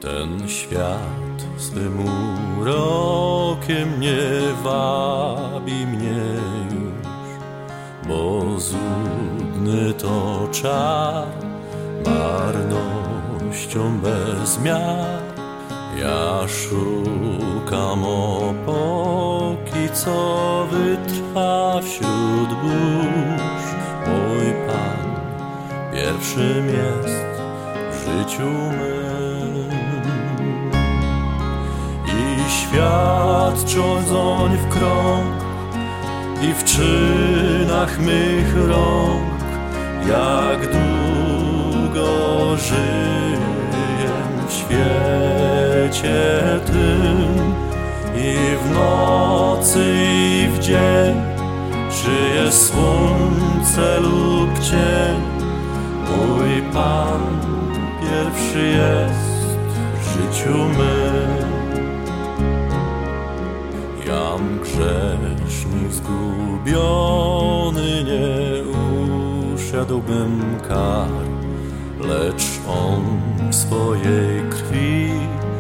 Ten świat swym urokiem nie wabi mnie już, bo złudny to czar, marnością bez miar. Ja szukam opoki, co wytrwa wśród burz. Mój Pan pierwszym jest w życiu mym. I świat cządzoń w krąg i w czynach mych rąk, jak długo żyję w świecie tym, i w nocy i w dzień, czy jest słońce lub cień, mój Pan pierwszy jest w życiu mym. Jam grzesznik zgubiony, nie usiadłbym kar, lecz On w swojej krwi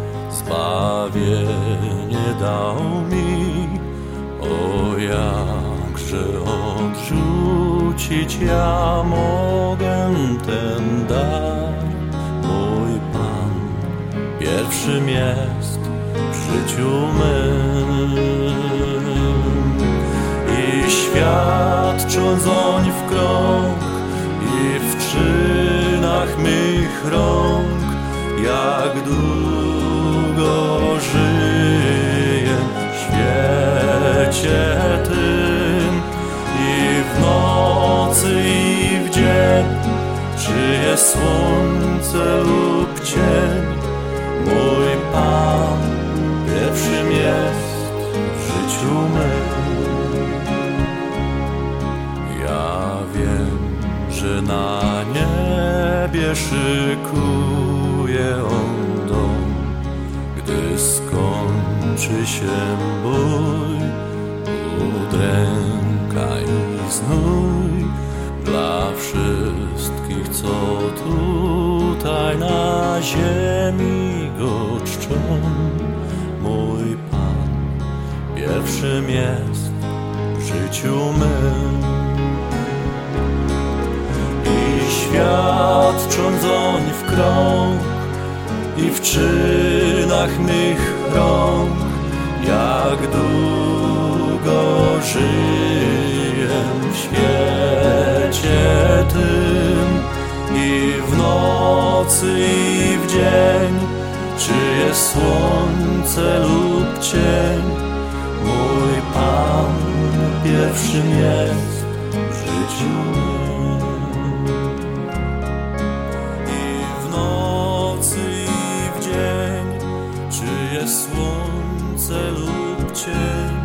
zbawienie dał mi. O, jakże odrzucić ja mogę ten dar. Mój Pan pierwszym jest w życiu mym. I świat cządzoń w krąg i w czynach mych rąk, jak długo żyję w świecie tym, i w nocy i w dzień, czy jest słońce lub cień, mój Pan pierwszym jest w życiu mym. Ja wiem, że na niebie szykuje On dom, gdy skończy się bój, udręka i znój dla wszystkich, co tutaj na ziemi go czczą. Mój Pan pierwszym jest w życiu mym. I świat cządzoń w krąg i w czynach mych rąk, jak długo żyję w świecie tym, i w nocy i w dzień, czy jest słońce lub cień, mój Pan pierwszym jest w życiu mym. I w nocy i w dzień, czy jest słońce lub cień,